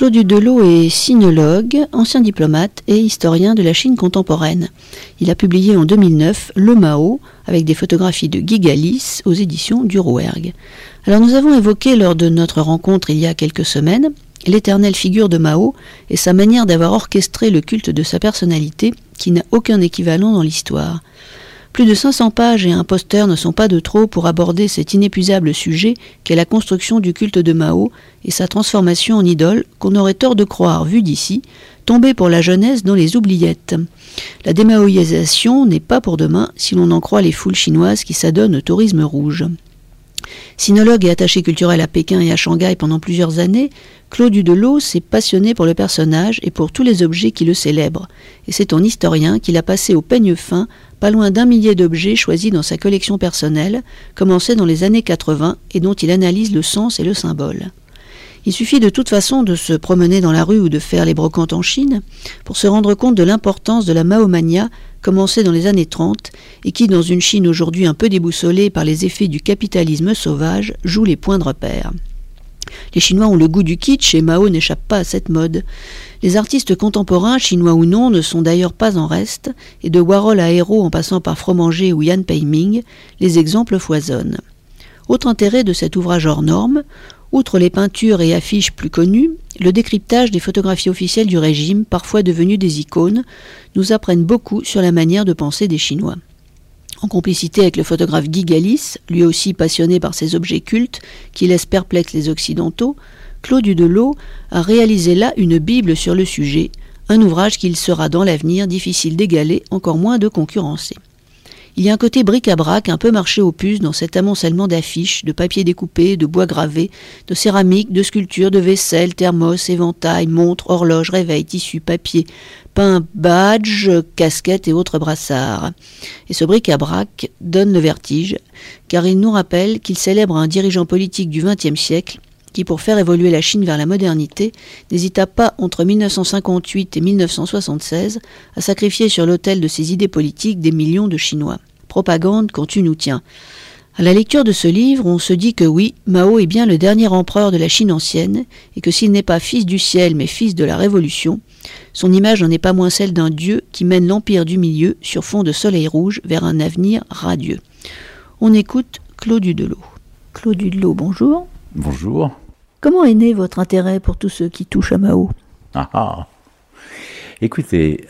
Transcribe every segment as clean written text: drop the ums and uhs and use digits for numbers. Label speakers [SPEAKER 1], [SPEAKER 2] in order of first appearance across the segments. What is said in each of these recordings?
[SPEAKER 1] Claude Udelot est sinologue, ancien diplomate et historien de la Chine contemporaine. Il a publié en 2009 Le Mao, avec des photographies de Guy Gallis aux éditions du Rouergue. Alors nous avons évoqué lors de notre rencontre il y a quelques semaines l'éternelle figure de Mao et sa manière d'avoir orchestré le culte de sa personnalité qui n'a aucun équivalent dans l'histoire. Plus de 500 pages et un poster ne sont pas de trop pour aborder cet inépuisable sujet qu'est la construction du culte de Mao et sa transformation en idole qu'on aurait tort de croire, vu d'ici, tomber pour la jeunesse dans les oubliettes. La démaoïsation n'est pas pour demain si l'on en croit les foules chinoises qui s'adonnent au tourisme rouge. Sinologue et attaché culturel à Pékin et à Shanghai pendant plusieurs années, Claude Udelot s'est passionné pour le personnage et pour tous les objets qui le célèbrent. Et c'est en historien qu'il a passé au peigne fin pas loin d'1 millier d'objets choisis dans sa collection personnelle, commencée dans les années 80 et dont il analyse le sens et le symbole. Il suffit de toute façon de se promener dans la rue ou de faire les brocantes en Chine pour se rendre compte de l'importance de la Mahomania commencée dans les années 30 et qui, dans une Chine aujourd'hui un peu déboussolée par les effets du capitalisme sauvage, joue les points de repère. Les Chinois ont le goût du kitsch et Mao n'échappe pas à cette mode. Les artistes contemporains, chinois ou non, ne sont d'ailleurs pas en reste, et de Warhol à Hérault en passant par Fromager ou Yan Peiming, les exemples foisonnent. Autre intérêt de cet ouvrage hors norme, outre les peintures et affiches plus connues, le décryptage des photographies officielles du régime, parfois devenues des icônes, nous apprennent beaucoup sur la manière de penser des Chinois. En complicité avec le photographe Guy Gallis, lui aussi passionné par ces objets cultes qui laissent perplexes les Occidentaux, Claude Udelot a réalisé là une bible sur le sujet, un ouvrage qu'il sera dans l'avenir difficile d'égaler, encore moins de concurrencer. Il y a un côté bric-à-brac un peu marché aux puces dans cet amoncellement d'affiches, de papier découpé, de bois gravé, de céramique, de sculptures, de vaisselle, thermos, éventail, montres, horloges, réveils, tissus, papier, pain, badges, casquettes et autres brassards. Et ce bric-à-brac donne le vertige, car il nous rappelle qu'il célèbre un dirigeant politique du XXe siècle qui, pour faire évoluer la Chine vers la modernité, n'hésita pas entre 1958 et 1976 à sacrifier sur l'autel de ses idées politiques des millions de Chinois. Propagande quand tu nous tiens. À la lecture de ce livre, on se dit que oui, Mao est bien le dernier empereur de la Chine ancienne, et que s'il n'est pas fils du ciel mais fils de la révolution, son image n'en est pas moins celle d'un dieu qui mène l'empire du milieu sur fond de soleil rouge vers un avenir radieux. On écoute Claude Udelot. Claude Udelot, bonjour.
[SPEAKER 2] Bonjour.
[SPEAKER 1] Comment est né votre intérêt pour tout ce qui touche à Mao ?
[SPEAKER 2] Écoutez,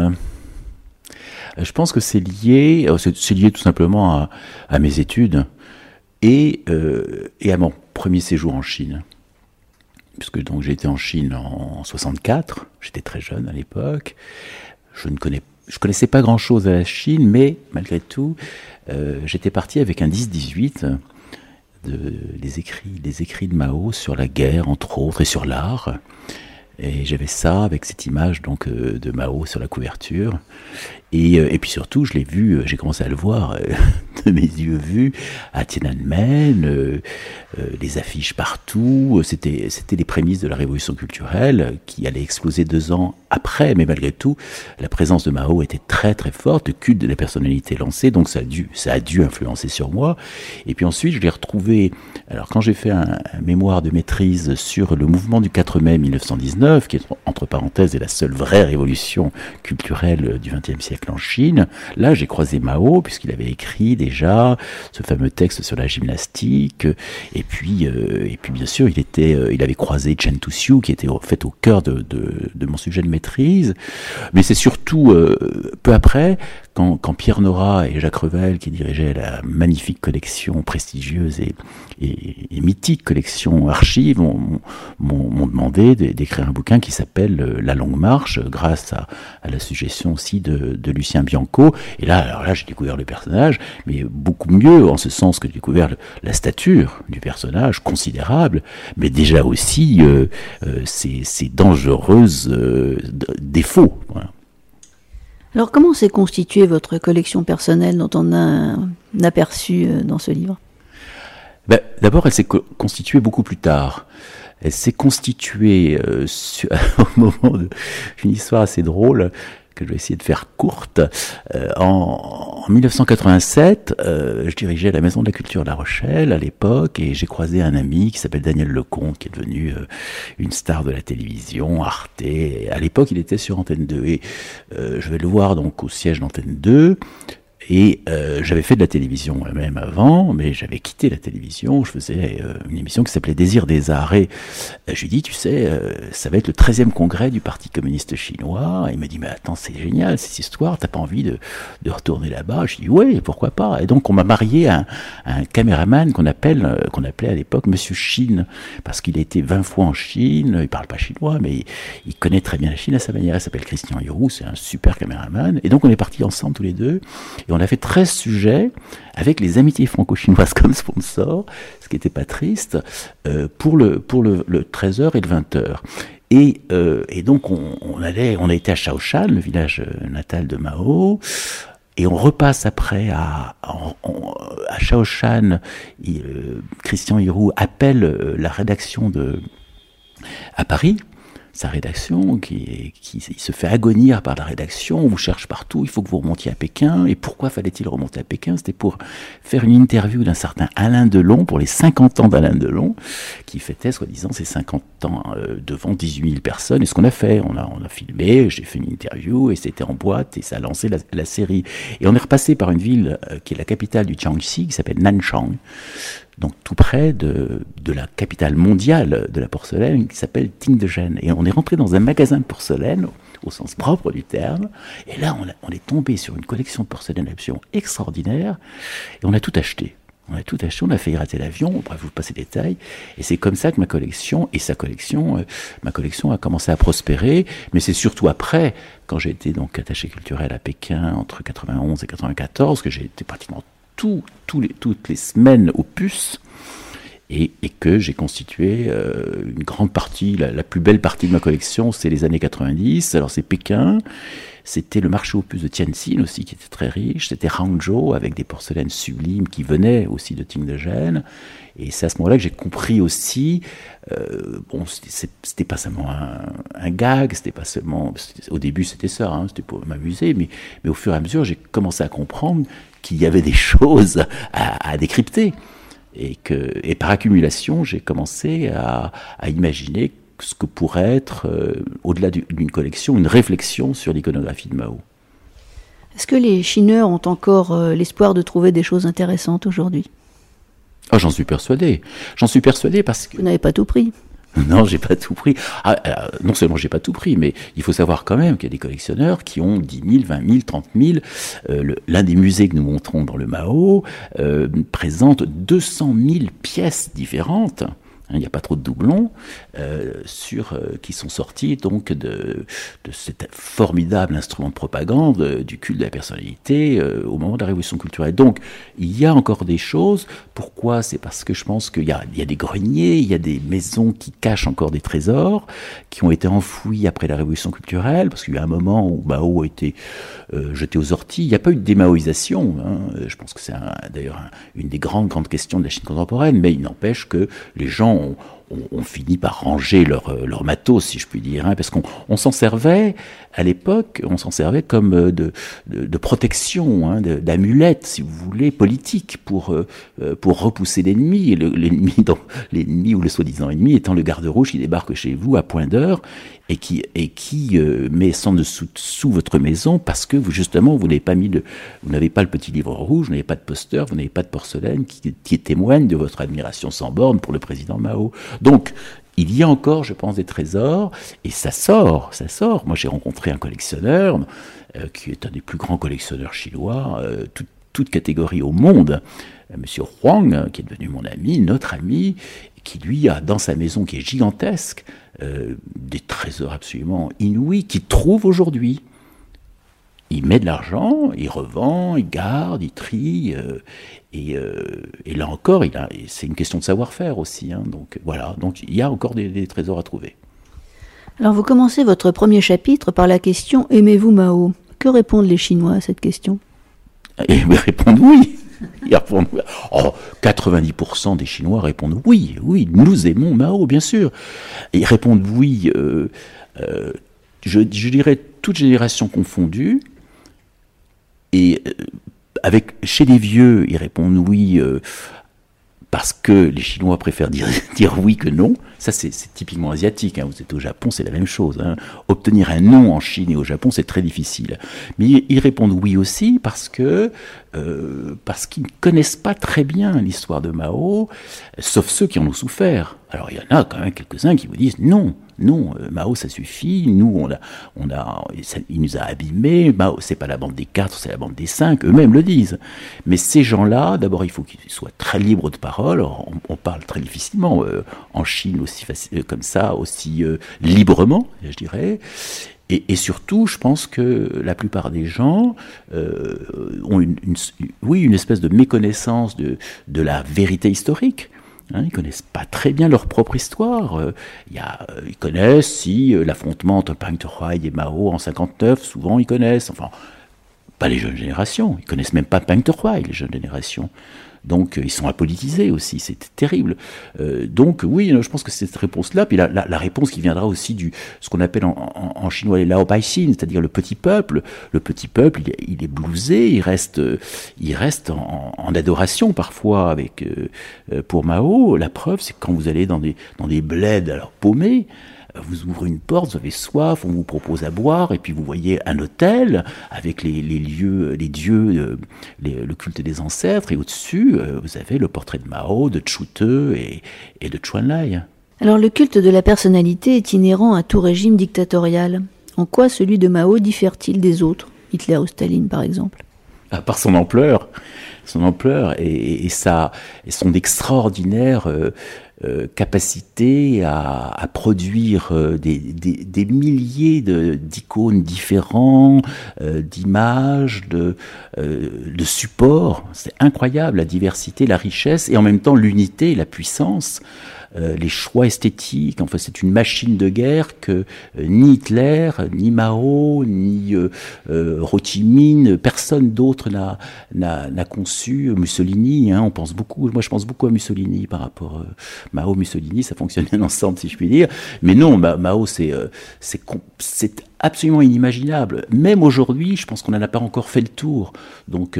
[SPEAKER 2] je pense que c'est lié tout simplement à mes études et à mon premier séjour en Chine. Puisque donc j'ai été en Chine en 64, j'étais très jeune à l'époque, je connaissais pas grand-chose à la Chine, mais malgré tout, j'étais parti avec un 10-18 les écrits de Mao sur la guerre, entre autres, et sur l'art. Et j'avais ça avec cette image donc de Mao sur la couverture. Et puis surtout, je l'ai vu, j'ai commencé à le voir de mes yeux vus à Tiananmen, les affiches partout. C'était les prémices de la révolution culturelle qui allait exploser 2 ans après, mais malgré tout, la présence de Mao était très très forte, le culte de la personnalité lancé, donc ça a dû influencer sur moi. Et puis ensuite, je l'ai retrouvé. Alors quand j'ai fait un mémoire de maîtrise sur le mouvement du 4 mai 1919, qui est entre parenthèses est la seule vraie révolution culturelle du XXe siècle en Chine, là j'ai croisé Mao puisqu'il avait écrit déjà ce fameux texte sur la gymnastique, et puis bien sûr il avait croisé Chen Tuxiu qui était en fait au cœur de mon sujet de maîtrise, mais c'est surtout peu après quand Pierre Nora et Jacques Revel, qui dirigeaient la magnifique collection prestigieuse et mythique collection Archives, m'ont demandé d'écrire un bouquin qui s'appelle La Longue Marche, grâce à la suggestion aussi de Lucien Bianco. Et là, j'ai découvert le personnage, mais beaucoup mieux, en ce sens que j'ai découvert la stature du personnage, considérable, mais déjà aussi ses dangereuses défauts. Voilà.
[SPEAKER 1] Alors comment s'est constituée votre collection personnelle dont on a un aperçu dans ce livre ?
[SPEAKER 2] D'abord, elle s'est constituée beaucoup plus tard. Elle s'est constituée au moment d'une histoire assez drôle. que je vais essayer de faire courte. En 1987, je dirigeais la Maison de la Culture de La Rochelle à l'époque, et j'ai croisé un ami qui s'appelle Daniel Lecomte, qui est devenu une star de la télévision, Arte. Et à l'époque, il était sur Antenne 2. Et je vais le voir donc au siège d'Antenne 2. Et j'avais fait de la télévision moi-même avant, mais j'avais quitté la télévision. Je faisais une émission qui s'appelait Désir des Arts. Et je lui dis, tu sais, ça va être le 13e congrès du Parti communiste chinois. Et il m'a dit, mais attends, c'est génial cette histoire, t'as pas envie de retourner là-bas? Je dis, oui, pourquoi pas. Et donc on m'a marié à un caméraman qu'on appelait à l'époque Monsieur Chine, parce qu'il a été 20 fois en Chine. Il parle pas chinois, mais il connaît très bien la Chine à sa manière. Il s'appelle Christian Hirou, c'est un super caméraman. Et donc on est partis ensemble tous les deux. Et on a fait 13 sujets avec les amitiés franco-chinoises comme sponsor, ce qui n'était pas triste, pour le 13h et le 20h. Et donc on a été à Shaoshan, le village natal de Mao, et on repasse après à Shaoshan. Christian Hirou appelle la rédaction à Paris, sa rédaction, qui se fait agonir par la rédaction, on vous cherche partout, il faut que vous remontiez à Pékin. Et pourquoi fallait-il remonter à Pékin? C'était pour faire une interview d'un certain Alain Delon, pour les 50 ans d'Alain Delon, qui fêtait, soi-disant, ses 50 ans devant 18 000 personnes. Et ce qu'on a fait, on a filmé, j'ai fait une interview, et c'était en boîte, et ça a lancé la série. Et on est repassé par une ville qui est la capitale du Jiangxi, qui s'appelle Nanchang, donc tout près de la capitale mondiale de la porcelaine, qui s'appelle Tingdezhen. Et on est rentré dans un magasin de porcelaine, au sens propre du terme, et là on est tombé sur une collection de porcelaine absolument extraordinaire, et on a tout acheté. On a failli rater l'avion, bref, vous passez les détails, et c'est comme ça que ma collection a commencé à prospérer, mais c'est surtout après, quand j'ai été donc attaché culturel à Pékin, entre 91 et 94, que j'ai été pratiquement toutes les semaines aux puces, et que j'ai constitué une grande partie, la plus belle partie de ma collection, c'est les années 90. Alors c'est Pékin, c'était le marché aux puces de Tianjin aussi, qui était très riche, c'était Hangzhou, avec des porcelaines sublimes qui venaient aussi de Tingdezhen. Et c'est à ce moment-là que j'ai compris aussi, c'était pas seulement un gag, c'était pas seulement, au début c'était ça, c'était pour m'amuser, mais au fur et à mesure j'ai commencé à comprendre qu'il y avait des choses à décrypter. Et par accumulation, j'ai commencé à imaginer ce que pourrait être, au-delà d'une collection, une réflexion sur l'iconographie de Mao.
[SPEAKER 1] Est-ce que les Chineurs ont encore l'espoir de trouver des choses intéressantes aujourd'hui?
[SPEAKER 2] Oh, j'en suis persuadé parce que...
[SPEAKER 1] Vous n'avez pas tout pris.
[SPEAKER 2] Non, j'ai pas tout pris. Non seulement j'ai pas tout pris, mais il faut savoir quand même qu'il y a des collectionneurs qui ont 10 000, 20 000, 30 000. L'un des musées que nous montrons dans le Mao présente 200 000 pièces différentes. Il n'y a pas trop de doublons qui sont sortis donc de cet formidable instrument de propagande du culte de la personnalité au moment de la Révolution culturelle. Donc il y a encore des choses. Pourquoi? C'est parce que je pense qu'il y a des greniers, il y a des maisons qui cachent encore des trésors qui ont été enfouis après la Révolution culturelle, parce qu'il y a un moment où Mao a été jeté aux orties. Il n'y a pas eu de démaoïsation. Je pense que c'est d'ailleurs une des grandes questions de la Chine contemporaine, mais il n'empêche que les gens ont fini par ranger leur matos, si je puis dire, parce qu'on s'en servait à l'époque, comme de protection, d'amulette, si vous voulez, politique, pour repousser l'ennemi, et l'ennemi ou le soi-disant ennemi étant le garde rouge qui débarque chez vous à point d'heure et qui met sans dessous votre maison parce que vous n'avez pas le petit livre rouge, vous n'avez pas de poster, vous n'avez pas de porcelaine qui témoigne de votre admiration sans borne pour le président Mao. Donc, il y a encore, je pense, des trésors, et ça sort. Moi, j'ai rencontré un collectionneur, qui est un des plus grands collectionneurs chinois, toute catégorie au monde, Monsieur Huang, qui est devenu mon ami, notre ami, qui lui a dans sa maison, qui est gigantesque, des trésors absolument inouïs, qu'il trouve aujourd'hui. Il met de l'argent, il revend, il garde, il trie, et là encore, c'est une question de savoir-faire aussi. Donc voilà, donc il y a encore des trésors à trouver.
[SPEAKER 1] Alors vous commencez votre premier chapitre par la question « Aimez-vous Mao ?» Que répondent les Chinois à cette question?
[SPEAKER 2] Ils répondent oui. 90% des Chinois répondent oui, nous aimons Mao, bien sûr. Ils répondent oui, je dirais toute génération confondue, et chez les vieux, ils répondent oui, parce que les Chinois préfèrent dire oui que non. Ça, c'est typiquement asiatique. Vous êtes au Japon, c'est la même chose. Obtenir un non en Chine et au Japon, c'est très difficile. Mais ils répondent oui aussi parce qu'ils ne connaissent pas très bien l'histoire de Mao, sauf ceux qui en ont souffert. Alors, il y en a quand même quelques-uns qui vous disent non, Mao, ça suffit. Nous, il nous a abîmés. Mao, c'est pas la bande des 4, c'est la bande des 5. Eux-mêmes le disent. Mais ces gens-là, d'abord, il faut qu'ils soient très libres de parole. On parle très difficilement en Chine aussi comme ça, aussi librement, je dirais. Et surtout, je pense que la plupart des gens ont une espèce de méconnaissance de la vérité historique. Ils connaissent pas très bien leur propre histoire. Ils connaissent l'affrontement entre Pang Teuhai et Mao en 59. Souvent, ils connaissent. Enfin, pas les jeunes générations. Ils connaissent même pas Pang Teuhai, les jeunes générations. Donc, ils sont apolitisés aussi, c'est terrible. Donc, oui, je pense que c'est cette réponse-là. Puis la réponse qui viendra aussi ce qu'on appelle en chinois les Laobaixin, c'est-à-dire le petit peuple. Le petit peuple, il est blousé, il reste en adoration parfois pour Mao. La preuve, c'est que quand vous allez dans des bleds alors paumés, vous ouvrez une porte, vous avez soif, on vous propose à boire, et puis vous voyez un hôtel avec les dieux, le culte des ancêtres, et au-dessus, vous avez le portrait de Mao, de Chute et de Chuanlai.
[SPEAKER 1] Alors le culte de la personnalité est inhérent à tout régime dictatorial. En quoi celui de Mao diffère-t-il des autres, Hitler ou Staline par exemple ?
[SPEAKER 2] Par son ampleur et son extraordinaire capacité à produire des milliers d'icônes différents, d'images, de supports. C'est incroyable, la diversité, la richesse, et en même temps l'unité, la puissance, les choix esthétiques. Enfin, c'est une machine de guerre que ni Hitler, ni Mao, ni Ho Chi Minh, personne d'autre n'a conçu. Mussolini, moi je pense beaucoup à Mussolini par rapport Mao, Mussolini, ça fonctionne bien ensemble si je puis dire. Mais non, Mao c'est absolument inimaginable. Même aujourd'hui, je pense qu'on n'en a pas encore fait le tour. Donc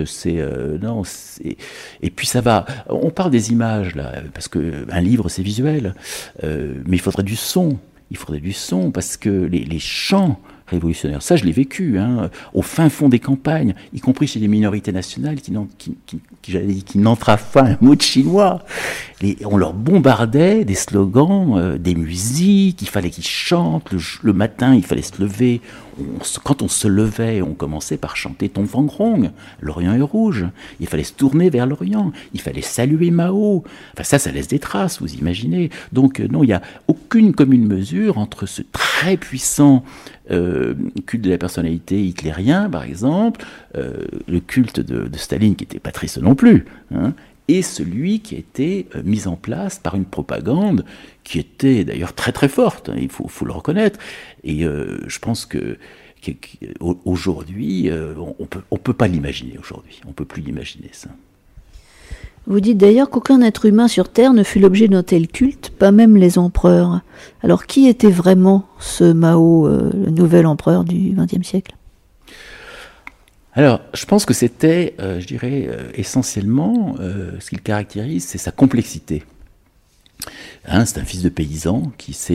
[SPEAKER 2] et puis ça va. On parle des images là, parce que un livre c'est visuel, mais il faudrait du son. Il faudrait du son parce que les chants révolutionnaires, ça je l'ai vécu, au fin fond des campagnes, y compris chez les minorités nationales qui n'entravent pas un mot de chinois. On leur bombardait des slogans, des musiques, il fallait qu'ils chantent, le matin il fallait se lever. Quand on se levait, on commençait par chanter Ton Vang Rong, l'Orient est rouge. Il fallait se tourner vers l'Orient, il fallait saluer Mao. Enfin ça laisse des traces, vous imaginez. Donc non, il n'y a aucune commune mesure entre ce très puissant culte de la personnalité hitlérien, par exemple, le culte de Staline, qui n'était pas triste non plus, et celui qui a été mis en place par une propagande qui était d'ailleurs très très forte, il faut le reconnaître. Et je pense qu'aujourd'hui, on peut pas l'imaginer aujourd'hui, on peut plus l'imaginer ça.
[SPEAKER 1] Vous dites d'ailleurs qu'aucun être humain sur Terre ne fut l'objet d'un tel culte, pas même les empereurs. Alors qui était vraiment ce Mao, le nouvel empereur du XXe siècle ?
[SPEAKER 2] Alors, je pense que c'était, je dirais, essentiellement, ce qui le caractérise, c'est sa complexité. C'est un fils de paysan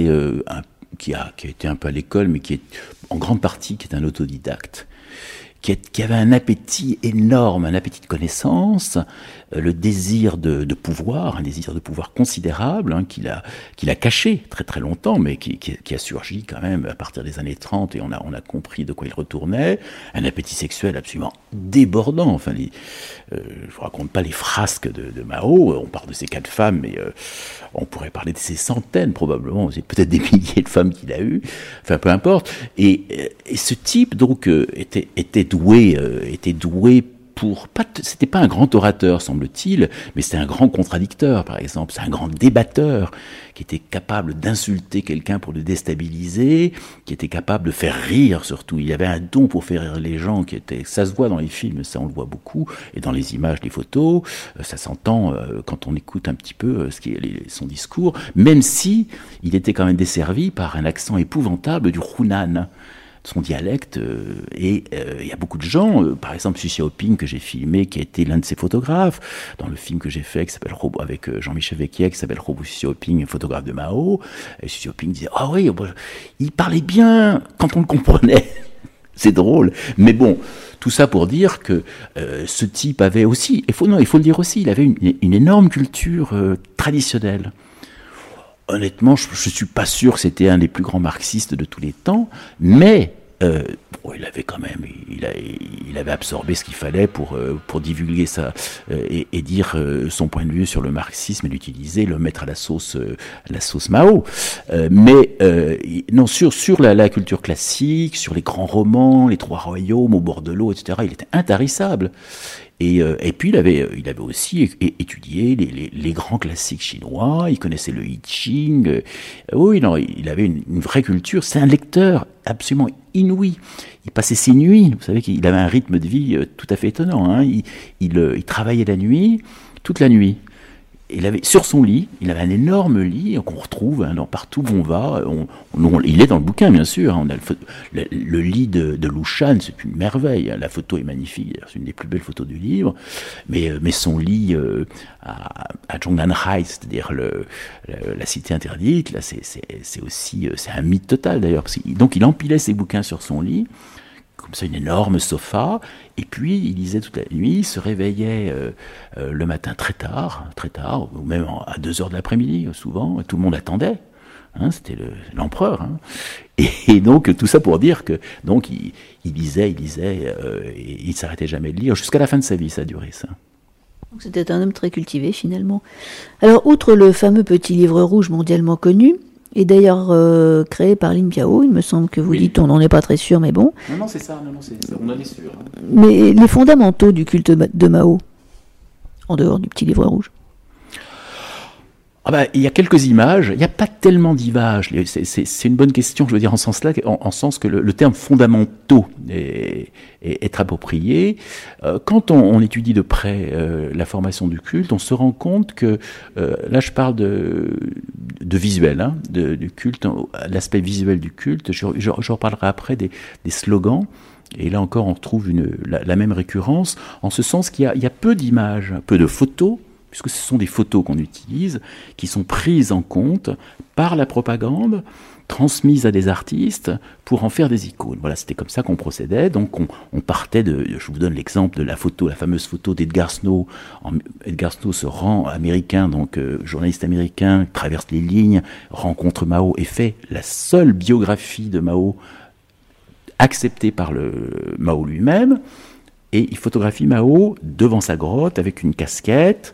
[SPEAKER 2] qui a été un peu à l'école, mais qui est en grande partie qui est un autodidacte. Qui avait un appétit énorme, un appétit de connaissance, le désir de pouvoir, un désir de pouvoir considérable, qu'il a caché très très longtemps, mais qui a surgi quand même à partir des années 30, et on a compris de quoi il retournait, un appétit sexuel absolument débordant. Enfin, je vous raconte pas les frasques de Mao, on parle de ces 4 femmes, mais on pourrait parler de ces centaines probablement, c'est peut-être des milliers de femmes qu'il a eues, enfin peu importe. Et ce type donc était doué c'était pas un grand orateur, semble-t-il, mais c'était un grand contradicteur, par exemple. C'est un grand débatteur qui était capable d'insulter quelqu'un pour le déstabiliser, qui était capable de faire rire, surtout. Il avait un don pour faire rire les gens, ça se voit dans les films, ça on le voit beaucoup, et dans les images, les photos, ça s'entend quand on écoute un petit peu son discours, même si il était quand même desservi par un accent épouvantable du Hunan. son dialecte. Et il y a beaucoup de gens, par exemple Xu Xiaoping que j'ai filmé, qui a été l'un de ses photographes, dans le film que j'ai fait, qui s'appelle avec Jean-Michel Vecchier, qui s'appelle Robot Xu Xiaoping, photographe de Mao. Et Xu Xiaoping disait, ah oui, il parlait bien quand on le comprenait. C'est drôle, mais bon, tout ça pour dire que ce type avait aussi, il faut le dire aussi, il avait une énorme culture traditionnelle. Honnêtement, je ne suis pas sûr que c'était un des plus grands marxistes de tous les temps, mais il avait quand même, il avait absorbé ce qu'il fallait pour divulguer ça et dire son point de vue sur le marxisme et l'utiliser, le mettre à la sauce Mao. Mais non, sur la culture classique, sur les grands romans, les Trois Royaumes au bord de l'eau, etc. Il était intarissable. Et puis il avait aussi étudié les grands classiques chinois, il connaissait le I Ching. Oui, non, il avait une vraie culture. C'est un lecteur absolument inouï. Il passait ses nuits. Vous savez qu'il avait un rythme de vie tout à fait étonnant. Hein. Il travaillait la nuit, toute la nuit. Il avait sur son lit, il avait un énorme lit qu'on retrouve partout où on va. Il est dans le bouquin, bien sûr. On a le lit de Lu Shan, c'est une merveille. La photo est magnifique, c'est une des plus belles photos du livre. Mais son lit à Zhongnanhai, c'est-à-dire la cité interdite, là, c'est aussi c'est un mythe total d'ailleurs. Donc il empilait ses bouquins sur son lit. Comme ça, une énorme sofa, et puis il lisait toute la nuit, il se réveillait le matin très tard, ou même à 2h de l'après-midi, souvent, et tout le monde attendait, hein, c'était l'empereur. Hein. Et donc, tout ça pour dire que, donc, il lisait, et il ne s'arrêtait jamais de lire, jusqu'à la fin de sa vie, ça a duré, ça.
[SPEAKER 1] Donc c'était un homme très cultivé, finalement. Alors, outre le fameux petit livre rouge mondialement connu, et d'ailleurs créé par Lin Biao, il me semble que vous dites, on n'en est pas très sûr, mais bon.
[SPEAKER 2] Non, c'est ça, on en est sûr. Hein.
[SPEAKER 1] Mais les fondamentaux du culte de Mao, en dehors du petit livre rouge.
[SPEAKER 2] Il y a quelques images, il n'y a pas tellement d'images, c'est une bonne question, je veux dire, en sens que le terme fondamentaux est approprié. Quand on étudie de près la formation du culte, on se rend compte que, là je parle de visuel, hein, du culte, l'aspect visuel du culte, je reparlerai après des slogans. Et là encore, on retrouve la même récurrence, en ce sens qu'il y a peu d'images, peu de photos, puisque ce sont des photos qu'on utilise, qui sont prises en compte par la propagande, transmises à des artistes pour en faire des icônes. Voilà, c'était comme ça qu'on procédait. Donc on partait je vous donne l'exemple de la fameuse photo d'Edgar Snow. Edgar Snow se rend américain, donc journaliste américain, traverse les lignes, rencontre Mao et fait la seule biographie de Mao acceptée par Mao lui-même. Et il photographie Mao devant sa grotte avec une casquette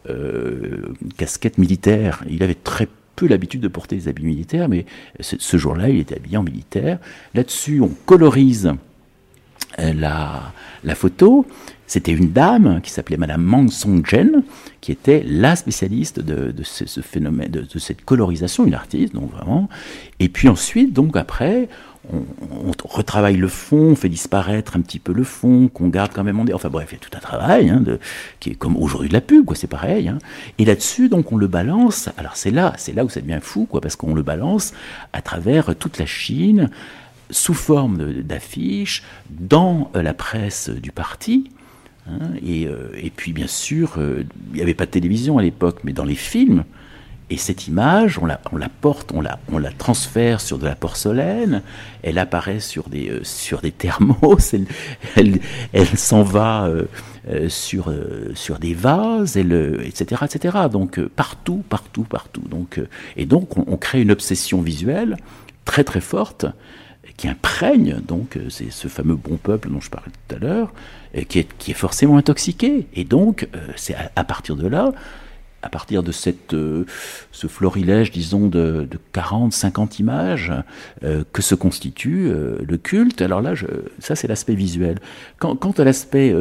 [SPEAKER 2] militaire. Il avait très peu l'habitude de porter des habits militaires, mais ce jour-là, il était habillé en militaire. Là-dessus, on colorise la photo. C'était une dame qui s'appelait Madame Mang Song-jen, qui était la spécialiste de ce phénomène, de cette colorisation, une artiste, donc vraiment. Et puis ensuite, donc après, on retravaille le fond, on fait disparaître un petit peu le fond, qu'on garde quand même enfin bref, il y a tout un travail, hein, qui est comme aujourd'hui de la pub, quoi, c'est pareil. Hein. Et là-dessus, donc, on le balance. Alors c'est là où ça devient fou, quoi, parce qu'on le balance à travers toute la Chine, sous forme d'affiches, dans la presse du parti. Hein, et puis bien sûr, il n'y avait pas de télévision à l'époque, mais dans les films. Et cette image, on la porte, on la transfère sur de la porcelaine, elle apparaît sur des thermos, elle s'en va sur des vases, etc., etc. Donc partout. Donc, et donc on crée une obsession visuelle très très forte qui imprègne, donc c'est ce fameux bon peuple dont je parlais tout à l'heure, qui est forcément intoxiqué. Et donc c'est à partir de là, à partir de ce florilège, disons, de 40, 50 images, que se constitue le culte. Alors là, ça c'est l'aspect visuel. Quant à l'aspect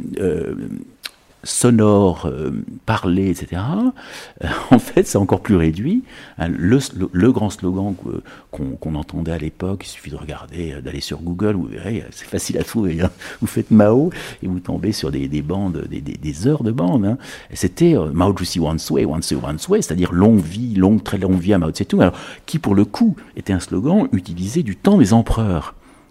[SPEAKER 2] sonore, parlé, etc., en fait, c'est encore plus réduit. Hein, le grand slogan qu'on entendait à l'époque, il suffit de regarder, d'aller sur Google, vous verrez, c'est facile à trouver. Hein. Vous faites Mao et vous tombez sur des bandes, des heures de bandes. Hein. Et c'était Mao Zedong Wansui, c'est-à-dire très longue vie à Mao Tse-tung. Alors, qui pour le coup était un slogan utilisé du temps des empereurs.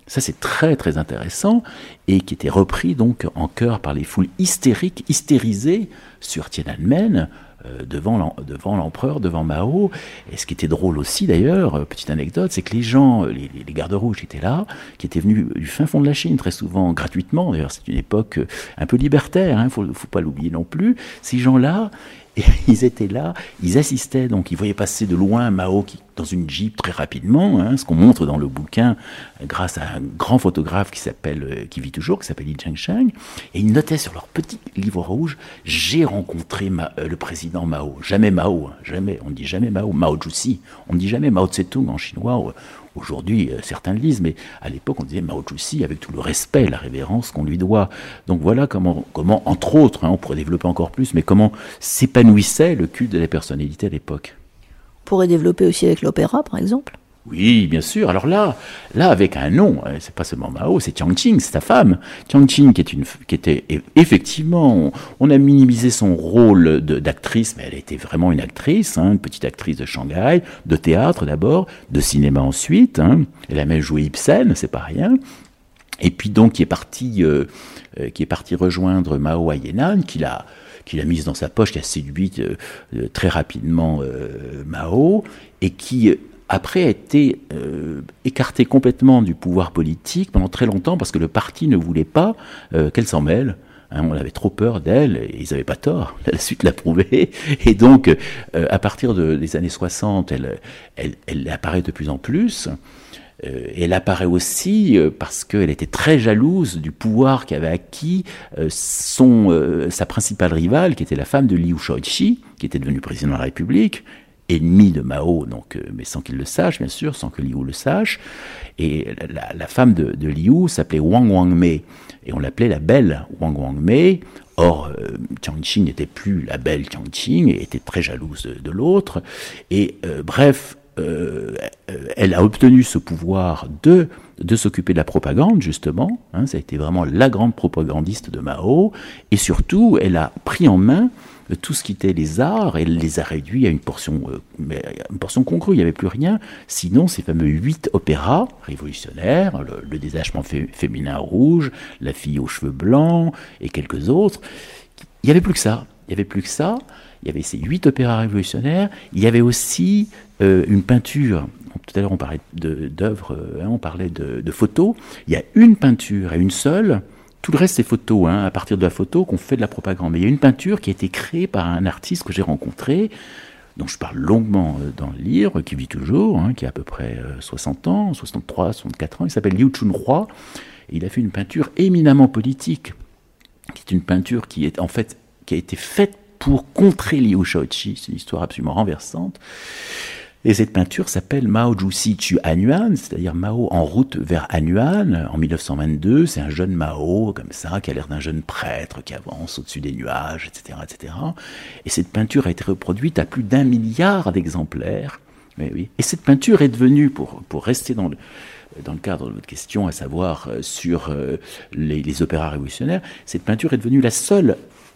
[SPEAKER 2] Ça, c'est très très intéressant, et qui était repris donc en chœur par les foules hystérisées sur Tiananmen, devant l'empereur, devant Mao. Et ce qui était drôle aussi d'ailleurs, petite anecdote, c'est que les gens, les gardes rouges qui étaient là, qui étaient venus du fin fond de la Chine, très souvent gratuitement, d'ailleurs c'est une époque un peu libertaire, hein, faut pas l'oublier non plus, ces gens-là, et ils étaient là, ils assistaient, donc ils voyaient passer de loin Mao dans une jeep très rapidement, hein, ce qu'on montre dans le bouquin grâce à un grand photographe qui vit toujours, qui s'appelle Li Changsheng, et ils notaient sur leur petit livre rouge: j'ai rencontré le président Mao. Jamais Mao, hein, jamais, on ne dit jamais Mao, Mao Zhuxi, on ne dit jamais Mao Tse-tung en chinois. Aujourd'hui, certains le disent, mais à l'époque, on disait Mao Zhuxi avec tout le respect, la révérence qu'on lui doit. Donc voilà comment entre autres, hein, on pourrait développer encore plus, mais comment s'épanouissait le culte de la personnalité à l'époque.
[SPEAKER 1] On pourrait développer aussi avec l'opéra, par exemple.
[SPEAKER 2] Oui, bien sûr. Alors là, avec un nom, c'est pas seulement Mao, c'est Jiang Qing, c'est sa femme. Jiang Qing, qui était effectivement, on a minimisé son rôle d'actrice, mais elle était vraiment une actrice, hein, une petite actrice de Shanghai, de théâtre d'abord, de cinéma ensuite. Hein. Elle a même joué Ibsen, c'est pas rien. Et puis donc qui est parti rejoindre Mao à Yan'an, qu'il a mise dans sa poche, qui a séduit très rapidement Mao, et qui après a été écarté complètement du pouvoir politique pendant très longtemps, parce que le parti ne voulait pas qu'elle s'en mêle. Hein, on avait trop peur d'elle, et ils n'avaient pas tort, la suite l'a prouvé. Et donc, à partir des années 60, elle apparaît de plus en plus. Et elle apparaît aussi parce qu'elle était très jalouse du pouvoir qu'avait acquis sa principale rivale, qui était la femme de Liu Shaoqi, qui était devenue président de la République, ennemi de Mao, donc, mais sans qu'il le sache, bien sûr, sans que Liu le sache. Et la femme de Liu s'appelait Wang Wangmei, et on l'appelait la belle Wang Wangmei. Or, Jiang Qing n'était plus la belle Jiang Qing, et était très jalouse de l'autre. Et bref, elle a obtenu ce pouvoir de s'occuper de la propagande, justement. Hein, ça a été vraiment la grande propagandiste de Mao. Et surtout, elle a pris en main tout ce qui était les arts, et elle les a réduits à une portion congrue. Il n'y avait plus rien. Sinon, ces fameux 8 opéras révolutionnaires, le détachement féminin rouge, la fille aux cheveux blancs, et quelques autres, il n'y avait plus que ça. Il y avait ces 8 opéras révolutionnaires. Il y avait aussi une peinture. Tout à l'heure, on parlait d'œuvres, on parlait de photos. Il y a une peinture, et une seule. Tout le reste, c'est photos, hein, à partir de la photo qu'on fait de la propagande. Mais il y a une peinture qui a été créée par un artiste que j'ai rencontré, dont je parle longuement dans le livre, qui vit toujours, hein, qui a à peu près 60 ans, 63, 64 ans. Il s'appelle Liu Chunhua. Et il a fait une peinture éminemment politique, qui est une peinture qui a été faite pour contrer Liu Shaoqi. C'est une histoire absolument renversante. Et cette peinture s'appelle Mao Zhuxi Chu Anyuan, c'est-à-dire Mao en route vers Anyuan, en 1922. C'est un jeune Mao, comme ça, qui a l'air d'un jeune prêtre, qui avance au-dessus des nuages, etc., etc. Et cette peinture a été reproduite à plus d'1 milliard d'exemplaires. Mais oui. Et cette peinture est devenue, pour rester dans le cadre de votre question, à savoir sur les opéras révolutionnaires, cette peinture est devenue la seule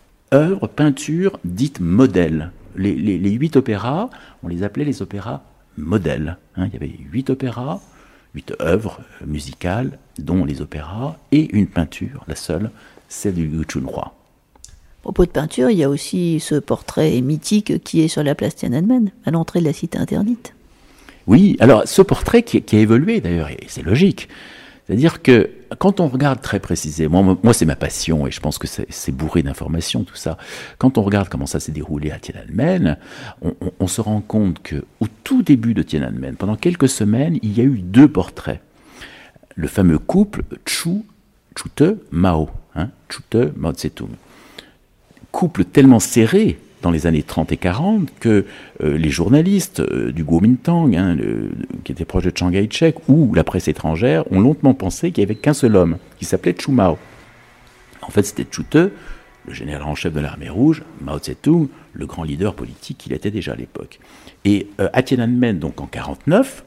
[SPEAKER 2] peinture dite modèle. Les 8 opéras, on les appelait les opéras modèles. Hein, il y avait 8 opéras, 8 œuvres musicales, dont les opéras, et une peinture, la seule, celle du Liu Chunhua.
[SPEAKER 1] À propos de peinture, il y a aussi ce portrait mythique qui est sur la place Tiananmen, à l'entrée de la cité interdite.
[SPEAKER 2] Oui, alors ce portrait qui a évolué d'ailleurs, et c'est logique. C'est-à-dire que quand on regarde très précisément, moi c'est ma passion et je pense que c'est bourré d'informations tout ça. Quand on regarde comment ça s'est déroulé à Tiananmen, on se rend compte qu'au tout début de Tiananmen, pendant quelques semaines, il y a eu 2 portraits. Le fameux couple Chute Mao, hein, Chute Mao Tse-tung. Couple tellement serré dans les années 30 et 40 que les journalistes du Kuomintang, hein, qui étaient proches de Chiang Kai-shek, ou la presse étrangère, ont longtemps pensé qu'il n'y avait qu'un seul homme, qui s'appelait Chu Mao. En fait, c'était Chute, le général en chef de l'armée rouge, Mao Tse-tung, le grand leader politique qu'il était déjà à l'époque. Et à Tiananmen, donc en 49,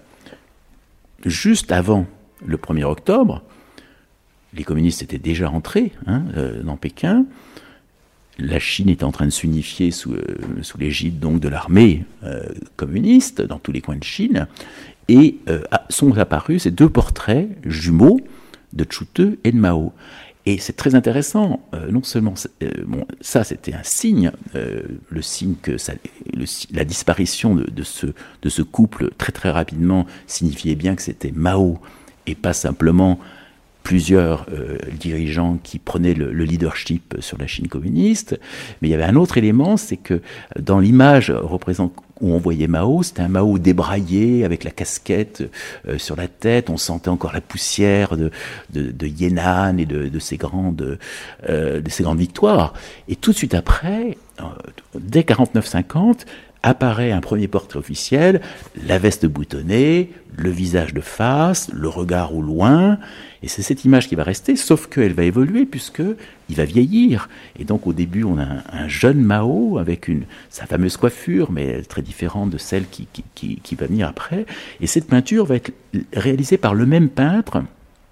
[SPEAKER 2] juste avant le 1er octobre, les communistes étaient déjà entrés dans Pékin. La Chine était en train de s'unifier sous l'égide donc de l'armée communiste dans tous les coins de Chine. et sont apparus ces deux portraits jumeaux de Chute et de Mao. Et c'est très intéressant, non seulement, ça c'était un signe, le signe que la disparition de ce couple très très rapidement signifiait bien que c'était Mao et pas simplement plusieurs dirigeants qui prenaient le leadership sur la Chine communiste. Mais il y avait un autre élément, c'est que dans l'image où on voyait Mao, c'était un Mao débraillé, avec la casquette sur la tête, on sentait encore la poussière de Yan'an et de ces grandes victoires. Et tout de suite après, dès 49-50, apparaît un premier portrait officiel, la veste boutonnée, le visage de face, le regard au loin, et c'est cette image qui va rester, sauf qu'elle va évoluer puisqu'il va vieillir. Et donc au début, on a un jeune Mao avec sa fameuse coiffure, mais très différente de celle qui va venir après. Et cette peinture va être réalisée par le même peintre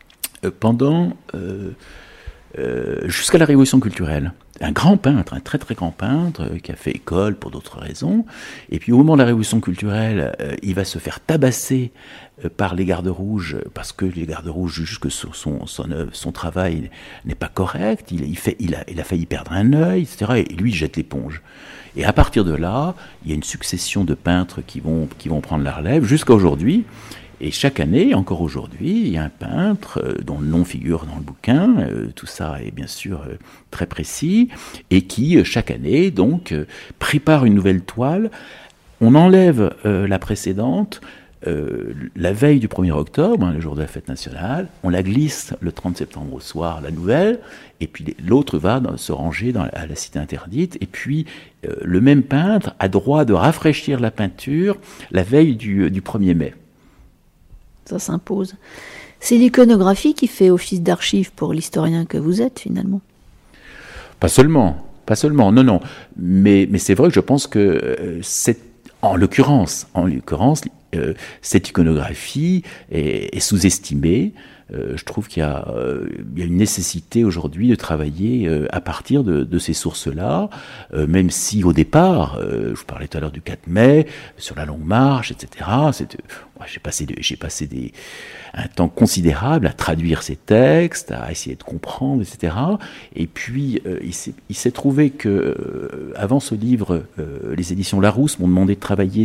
[SPEAKER 2] jusqu'à la Révolution culturelle. Un grand peintre, un très très grand peintre, qui a fait école pour d'autres raisons. Et puis au moment de la Révolution culturelle, il va se faire tabasser par les gardes rouges, parce que les gardes rouges jugent que son travail n'est pas correct, il a failli perdre un œil, etc. Et lui, il jette l'éponge. Et à partir de là, il y a une succession de peintres qui vont prendre la relève, jusqu'à aujourd'hui. Et chaque année, encore aujourd'hui, il y a un peintre dont le nom figure dans le bouquin, tout ça est bien sûr très précis, et qui, chaque année, donc, prépare une nouvelle toile. On enlève la précédente la veille du 1er octobre, le jour de la fête nationale, on la glisse le 30 septembre au soir, la nouvelle, et puis l'autre va se ranger à la cité interdite, et puis le même peintre a droit de rafraîchir la peinture la veille du 1er mai.
[SPEAKER 1] Ça s'impose. C'est l'iconographie qui fait office d'archive pour l'historien que vous êtes, finalement.
[SPEAKER 2] Pas seulement, non. Mais c'est vrai que je pense que en l'occurrence, cette iconographie est sous-estimée. Je trouve qu'il y a une nécessité aujourd'hui de travailler à partir de ces sources-là, même si au départ, je vous parlais tout à l'heure du 4 mai, sur la Longue Marche, etc., j'ai passé un temps considérable à traduire ces textes, à essayer de comprendre, etc. Et puis, il s'est trouvé que, avant ce livre, les éditions Larousse m'ont demandé de travailler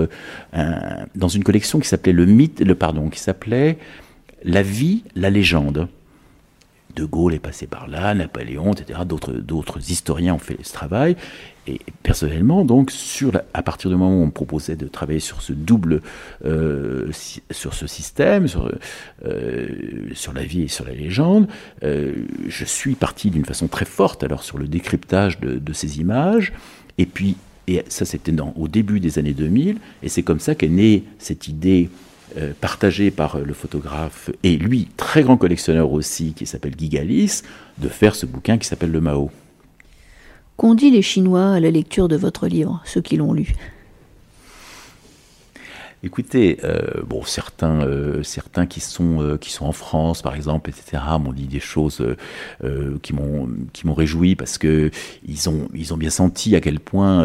[SPEAKER 2] dans une collection qui s'appelait qui s'appelait La vie, la légende. De Gaulle est passé par là, Napoléon, etc. D'autres historiens ont fait ce travail. Et personnellement, donc, à partir du moment où on me proposait de travailler sur ce sur ce système, sur la vie et sur la légende, je suis parti d'une façon très forte alors sur le décryptage de ces images. Et ça, c'était au début des années 2000, et c'est comme ça qu'est née cette idée partagé par le photographe, et lui, très grand collectionneur aussi, qui s'appelle Guy Gallis, de faire ce bouquin qui s'appelle Le Mao.
[SPEAKER 1] Qu'ont dit les Chinois à la lecture de votre livre, ceux qui l'ont lu ?
[SPEAKER 2] Écoutez, certains qui sont en France, par exemple, etc., m'ont dit des choses qui m'ont réjoui, parce que ils ont bien senti à quel point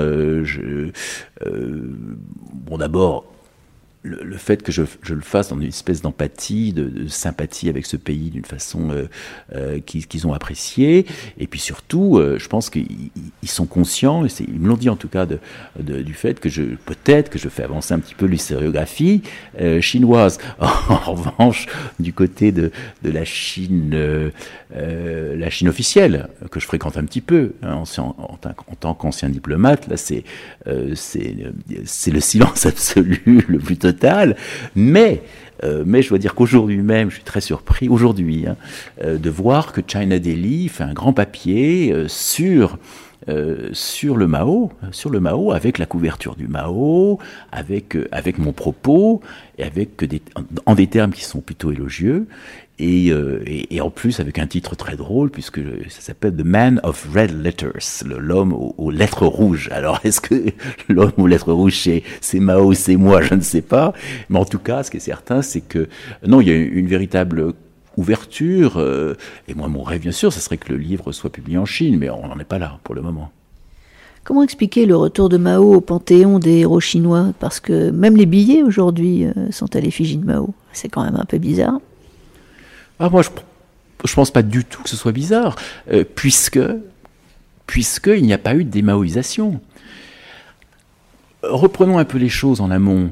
[SPEAKER 2] d'abord, le fait que je le fasse dans une espèce d'empathie, de sympathie avec ce pays d'une façon qu'ils ont appréciée, et puis surtout, je pense qu'ils sont conscients, ils me l'ont dit en tout cas, du fait que peut-être que je fais avancer un petit peu l'historiographie chinoise. En revanche, du côté de la Chine officielle, que je fréquente un petit peu, en tant qu'ancien diplomate, là c'est le silence absolu, le plus total. Mais je dois dire qu'aujourd'hui même, je suis très surpris de voir que China Daily fait un grand papier sur le Mao, avec la couverture du Mao, avec mon propos, et en des termes qui sont plutôt élogieux, et en plus avec un titre très drôle, puisque ça s'appelle The Man of Red Letters, l'homme aux lettres rouges. Alors est-ce que l'homme aux lettres rouges c'est Mao, c'est moi, je ne sais pas, mais en tout cas ce qui est certain, c'est que non, il y a une véritable ouverture, et moi mon rêve bien sûr, ce serait que le livre soit publié en Chine, mais on n'en est pas là pour le moment.
[SPEAKER 1] Comment expliquer le retour de Mao au panthéon des héros chinois? Parce que même les billets aujourd'hui sont à l'effigie de Mao. C'est quand même un peu bizarre.
[SPEAKER 2] Moi, je pense pas du tout que ce soit bizarre, puisque il n'y a pas eu de démaoïsation. Reprenons un peu les choses en amont.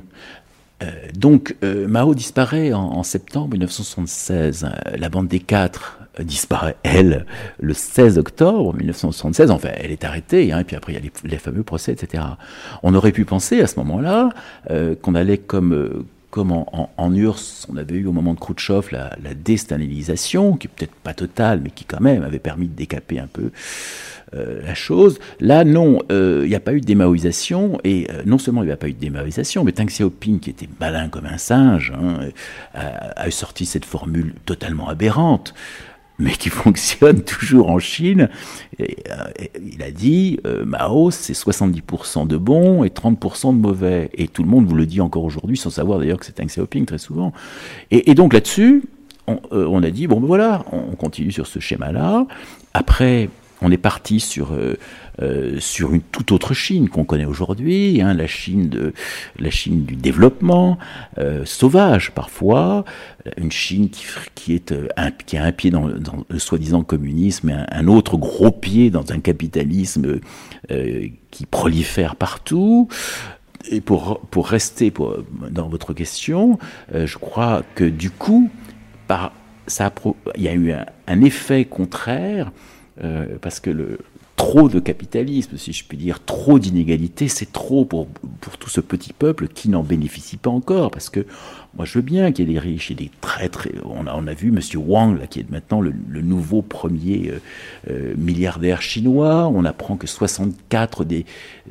[SPEAKER 2] Mao disparaît en septembre 1976. La bande des quatre disparaît, elle, le 16 octobre 1976. Enfin, elle est arrêtée, et puis après, il y a les fameux procès, etc. On aurait pu penser à ce moment-là qu'on allait comme en URSS, on avait eu au moment de Khrouchtchev la déstalinisation, qui est peut-être pas totale, mais qui quand même avait permis de décaper un peu la chose. Là, non, il n'y a pas eu de démaoïsation, et non seulement il n'y a pas eu de démaoïsation, mais Deng Xiaoping, qui était malin comme un singe, a sorti cette formule totalement aberrante, mais qui fonctionne toujours en Chine. Il a dit, Mao, c'est 70% de bons et 30% de mauvais. Et tout le monde vous le dit encore aujourd'hui, sans savoir d'ailleurs que c'est Deng Xiaoping très souvent. Et donc là-dessus, on a dit, bon ben voilà, on continue sur ce schéma-là. Après, on est parti sur une toute autre Chine qu'on connaît aujourd'hui, la Chine du développement, sauvage parfois, une Chine qui a un pied dans le soi-disant communisme et un autre gros pied dans un capitalisme qui prolifère partout. Et pour rester dans votre question, je crois que du coup, il y a eu un effet contraire. Parce que trop de capitalisme, si je puis dire, trop d'inégalités, c'est trop pour tout ce petit peuple qui n'en bénéficie pas encore. Parce que moi, je veux bien qu'il y ait des riches et des traîtres. On a vu M. Wang, là, qui est maintenant le nouveau premier milliardaire chinois. On apprend que 64 des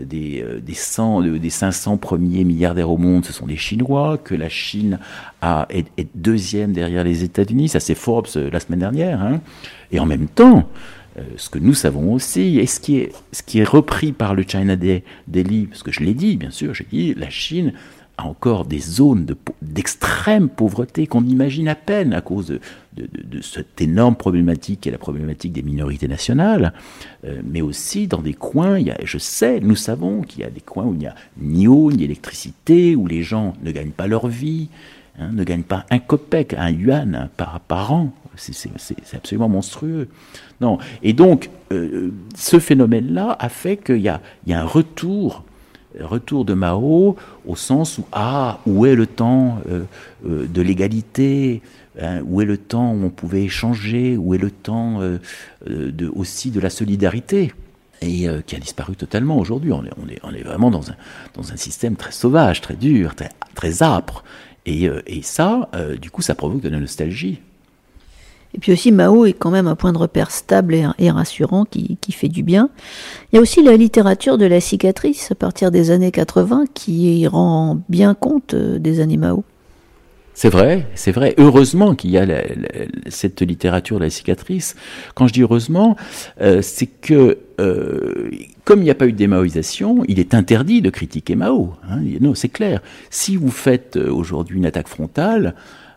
[SPEAKER 2] 500 premiers milliardaires au monde, ce sont des Chinois, que la Chine est deuxième derrière les États-Unis. Ça, c'est Forbes la semaine dernière. Et en même temps, ce que nous savons aussi, et ce qui est repris par le China Daily, parce que je l'ai dit, bien sûr, j'ai dit, la Chine a encore des zones d'extrême pauvreté qu'on imagine à peine à cause de cette énorme problématique qui est la problématique des minorités nationales, mais aussi dans des coins, nous savons qu'il y a des coins où il n'y a ni eau, ni électricité, où les gens ne gagnent pas leur vie, ne gagnent pas un kopek, un yuan par an. C'est absolument monstrueux. Non. Et donc, ce phénomène-là a fait qu'il y a un retour de Mao au sens où est le temps de l'égalité, où est le temps où on pouvait échanger, où est le temps aussi de la solidarité, et qui a disparu totalement aujourd'hui. On est vraiment dans un système très sauvage, très dur, très, très âpre. Et ça, du coup, ça provoque de la nostalgie.
[SPEAKER 1] Et puis aussi, Mao est quand même un point de repère stable et rassurant qui fait du bien. Il y a aussi la littérature de la cicatrice à partir des années 80 qui rend bien compte des années Mao.
[SPEAKER 2] C'est vrai. Heureusement qu'il y a cette littérature de la cicatrice. Quand je dis heureusement, c'est que comme il n'y a pas eu de démaoïsation, il est interdit de critiquer Mao. Non, c'est clair. Si vous faites aujourd'hui une attaque frontale,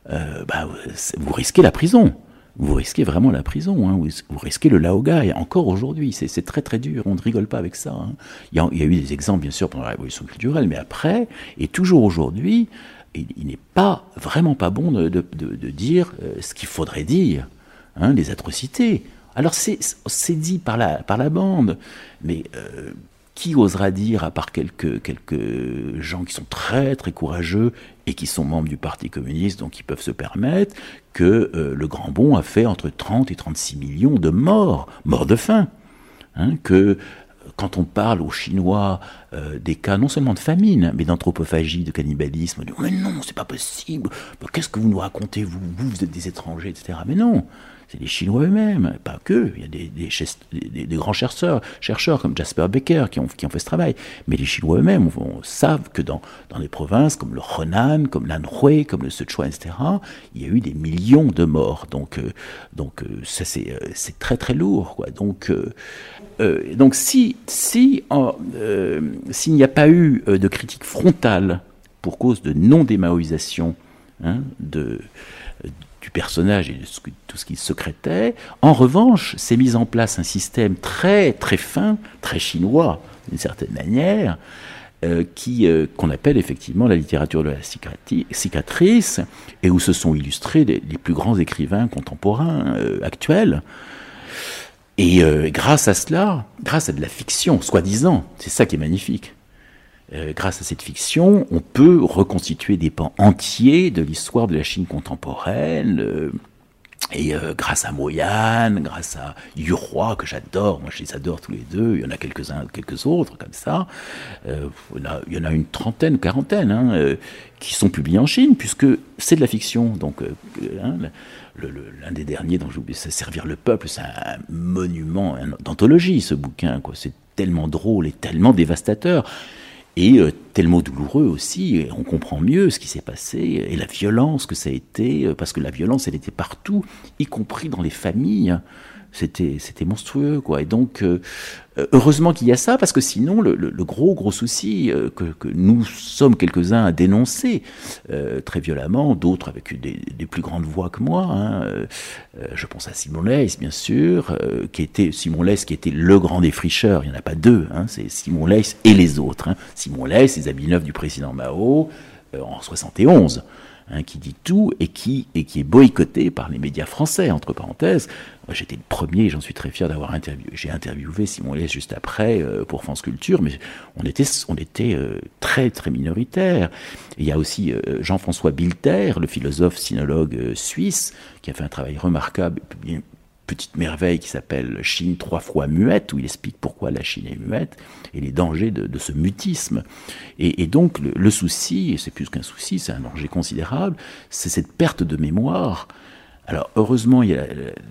[SPEAKER 2] vous risquez la prison. Vous risquez vraiment la prison, vous risquez le laogai, encore aujourd'hui, c'est très très dur, on ne rigole pas avec ça. Il y a eu des exemples bien sûr pendant la révolution culturelle, mais après, et toujours aujourd'hui, il n'est vraiment pas bon de dire ce qu'il faudrait dire, les atrocités. Alors c'est dit par la bande, mais qui osera dire, à part quelques gens qui sont très très courageux et qui sont membres du Parti communiste, donc qui peuvent se permettre, que le Grand Bond a fait entre 30 et 36 millions de morts de faim. Que quand on parle aux Chinois des cas non seulement de famine, mais d'anthropophagie, de cannibalisme, on dit « Mais non, c'est pas possible, qu'est-ce que vous nous racontez, vous êtes des étrangers, etc. » Mais non, c'est les Chinois eux-mêmes, pas que. Il y a des grands chercheurs comme Jasper Becker qui ont fait ce travail. Mais les Chinois eux-mêmes savent que dans des provinces comme le Henan, comme l'Anhui, comme le Sichuan, etc., il y a eu des millions de morts. Donc ça c'est très très lourd, quoi. Donc s'il n'y a pas eu de critique frontale pour cause de non-démaoïsation du personnage et de tout ce qu'il secrétait, en revanche, s'est mis en place un système très très fin, très chinois, d'une certaine manière, qu'on appelle effectivement la littérature de la cicatrice, et où se sont illustrés les plus grands écrivains contemporains actuels. Et grâce à cela, grâce à de la fiction, soi-disant, c'est ça qui est magnifique, grâce à cette fiction, on peut reconstituer des pans entiers de l'histoire de la Chine contemporaine, et grâce à Moyan, grâce à Yuroi, que j'adore, moi je les adore tous les deux, il y en a quelques autres comme ça, il y en a une trentaine, quarantaine, qui sont publiés en Chine, puisque c'est de la fiction. Donc l'un des derniers dont j'ai oublié, c'est Servir le peuple, c'est un monument d'anthologie, ce bouquin, quoi. C'est tellement drôle et tellement dévastateur. Et tellement douloureux aussi, et on comprend mieux ce qui s'est passé, et la violence que ça a été, parce que la violence, elle était partout, y compris dans les familles. C'était monstrueux, quoi. Et donc, heureusement qu'il y a ça, parce que sinon, le gros souci que nous sommes quelques-uns à dénoncer très violemment, d'autres avec des plus grandes voix que moi, je pense à Simon Leys, bien sûr, Simon Leys qui était le grand défricheur, il n'y en a pas deux, c'est Simon Leys et les autres. Simon Leys, les habits neufs du président Mao, en 71, qui dit tout et qui est boycotté par les médias français, entre parenthèses. Moi, j'étais le premier, j'en suis très fier d'avoir j'ai interviewé Simon Leys juste après pour France Culture, mais on était très très minoritaires. Il y a aussi Jean-François Bilter, le philosophe sinologue suisse, qui a fait un travail remarquable, publié une petite merveille qui s'appelle Chine 3 fois muette, où il explique pourquoi la Chine est muette et les dangers de ce mutisme. Et donc le souci, et c'est plus qu'un souci, c'est un danger considérable, c'est cette perte de mémoire. Alors heureusement il y a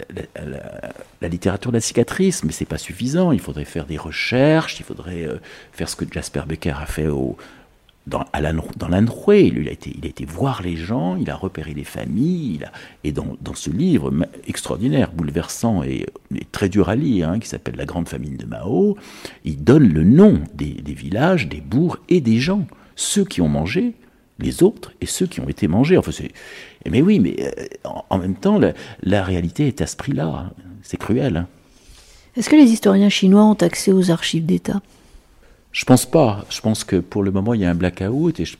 [SPEAKER 2] la littérature de la cicatrice, mais c'est pas suffisant, il faudrait faire des recherches, il faudrait faire ce que Jasper Becker a fait dans l'Anhui. Lui, il a été voir les gens, il a repéré les familles, et dans ce livre extraordinaire, bouleversant et très dur à lire, qui s'appelle La Grande Famine de Mao, il donne le nom des villages, des bourgs et des gens, ceux qui ont mangé, les autres et ceux qui ont été mangés. Enfin, mais oui, mais en même temps, la réalité est à ce prix-là. C'est cruel.
[SPEAKER 1] Est-ce que les historiens chinois ont accès aux archives d'État ?
[SPEAKER 2] Je pense pas. Je pense que pour le moment, il y a un blackout, et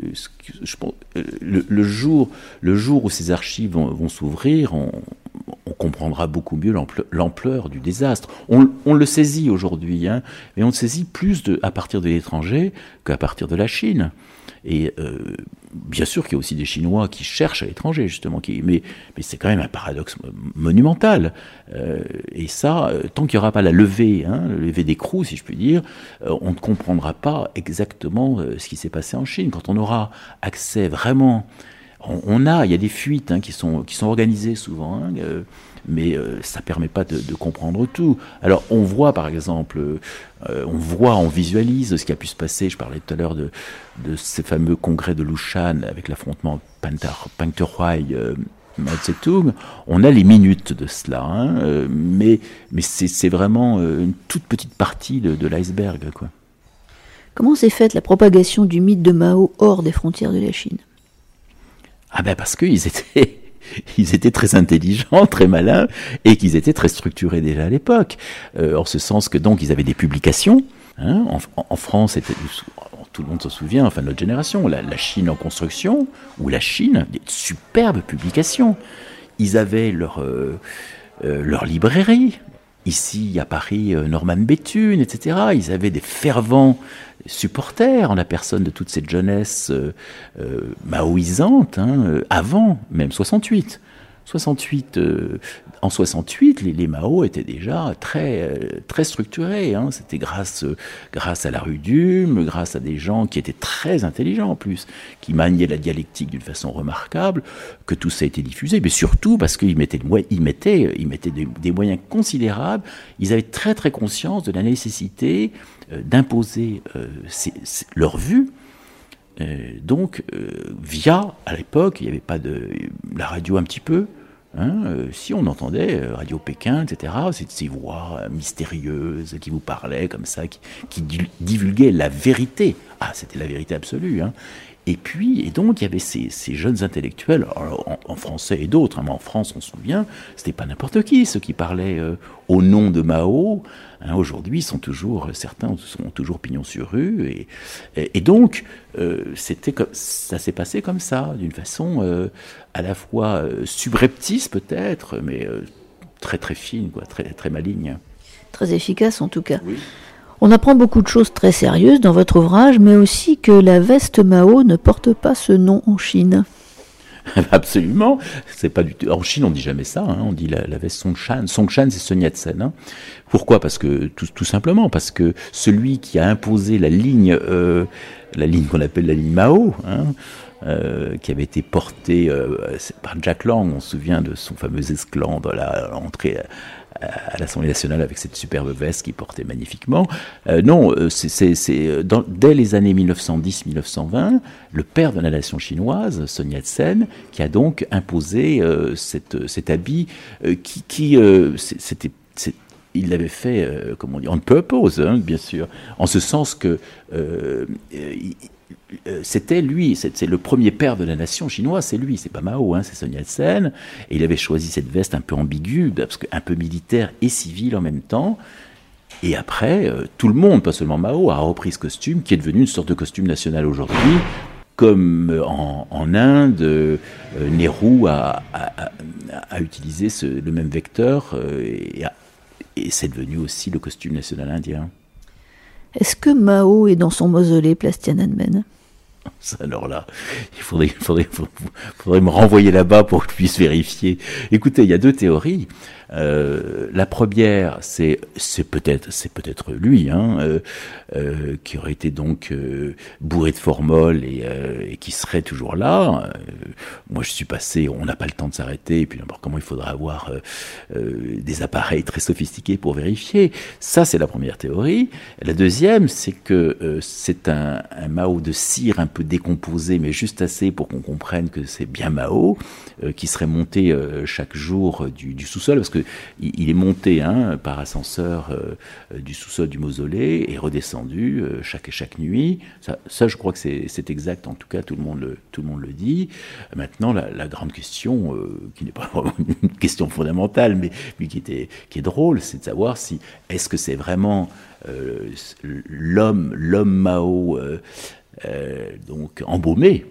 [SPEAKER 2] le jour où ces archives vont s'ouvrir, on comprendra beaucoup mieux l'ampleur du désastre. On le saisit aujourd'hui, mais on le saisit plus à partir de l'étranger qu'à partir de la Chine. Et bien sûr qu'il y a aussi des Chinois qui cherchent à l'étranger, justement, mais c'est quand même un paradoxe monumental. Et ça, tant qu'il n'y aura pas la levée d'écrou, si je puis dire, on ne comprendra pas exactement ce qui s'est passé en Chine. Quand on aura accès vraiment... Il y a des fuites qui sont organisées souvent, mais ça ne permet pas de comprendre tout. Alors on voit par exemple, on visualise ce qui a pu se passer. Je parlais tout à l'heure de ces fameux congrès de Lushan avec l'affrontement Peng Dehuai, Mao Tse-tung. On a les minutes de cela, mais c'est vraiment une toute petite partie de l'iceberg, quoi.
[SPEAKER 1] Comment s'est faite la propagation du mythe de Mao hors des frontières de la Chine ?
[SPEAKER 2] Parce qu'ils étaient très intelligents, très malins, et qu'ils étaient très structurés déjà à l'époque. En ce sens que donc ils avaient des publications. En France, tout le monde se souvient, enfin notre génération, la Chine en construction, ou la Chine, des superbes publications. Ils avaient leur librairie. Ici, à Paris, Norman Bethune, etc. Ils avaient des fervents supporters en la personne de toute cette jeunesse maoïsante, avant même 68. En 68, les Mao étaient déjà très structurés. C'était grâce à la rue d'Ulm, grâce à des gens qui étaient très intelligents en plus, qui maniaient la dialectique d'une façon remarquable, que tout ça a été diffusé. Mais surtout parce qu'ils mettaient des moyens considérables. Ils avaient très très conscience de la nécessité d'imposer leur vue. Via, à l'époque, il n'y avait pas la radio un petit peu, si on entendait Radio Pékin, etc., c'est ces voix mystérieuses qui vous parlaient comme ça, qui divulguaient la vérité. C'était la vérité absolue. Et donc, il y avait ces jeunes intellectuels, en français et d'autres, hein, mais en France, on se souvient, c'était pas n'importe qui, ceux qui parlaient au nom de Mao. Hein, aujourd'hui, certains sont toujours pignon sur rue. Et donc, ça s'est passé comme ça, d'une façon à la fois subreptice peut-être, mais très très fine, quoi, très, très maligne.
[SPEAKER 1] Très efficace en tout cas.
[SPEAKER 2] Oui.
[SPEAKER 1] On apprend beaucoup de choses très sérieuses dans votre ouvrage, mais aussi que la veste Mao ne porte pas ce nom en Chine.
[SPEAKER 2] Absolument, c'est pas du tout. En Chine, on dit jamais ça. Hein. On dit la veste Songshan. Songshan, c'est Sun Yat-sen. Hein. Pourquoi ? Parce que tout simplement parce que celui qui a imposé la ligne qu'on appelle la ligne Mao, hein, qui avait été portée par Jack Lang. On se souvient de son fameux esclandre à l'entrée à l'Assemblée nationale avec cette superbe veste qu'il portait magnifiquement. Non, dès les années 1910-1920, le père de la nation chinoise, Sun Yat-sen, qui a donc imposé cet habit il l'avait fait, comment on dit, on purpose, hein, bien sûr, en ce sens que c'était lui, c'est le premier père de la nation chinoise, c'est lui, c'est pas Mao, hein, c'est Sun Yat-sen, et il avait choisi cette veste un peu ambiguë, parce que un peu militaire et civile en même temps. Et après, tout le monde, pas seulement Mao, a repris ce costume, qui est devenu une sorte de costume national aujourd'hui, comme en Inde, Nehru a utilisé le même vecteur, et c'est devenu aussi le costume national indien.
[SPEAKER 1] Est-ce que Mao est dans son mausolée, place Tiananmen ?
[SPEAKER 2] Alors là, il faudrait me renvoyer là-bas pour que je puisse vérifier. Écoutez, il y a deux théories. La première, c'est peut-être lui, hein, qui aurait été donc bourré de formol et qui serait toujours là. Moi, je suis passé, on n'a pas le temps de s'arrêter, et puis d'abord, comment il faudra avoir des appareils très sophistiqués pour vérifier. Ça, c'est la première théorie. La deuxième, c'est que c'est un Mao de cire un peu décomposé, mais juste assez pour qu'on comprenne que c'est bien Mao, qui serait monté chaque jour du sous-sol, parce que il est monté par ascenseur du sous-sol du mausolée et redescendu chaque nuit. Ça, je crois que c'est exact. En tout cas, tout le monde le dit. Maintenant, la grande question, qui n'est pas vraiment une question fondamentale, mais qui est drôle, c'est de savoir est-ce que c'est vraiment l'homme Mao donc embaumé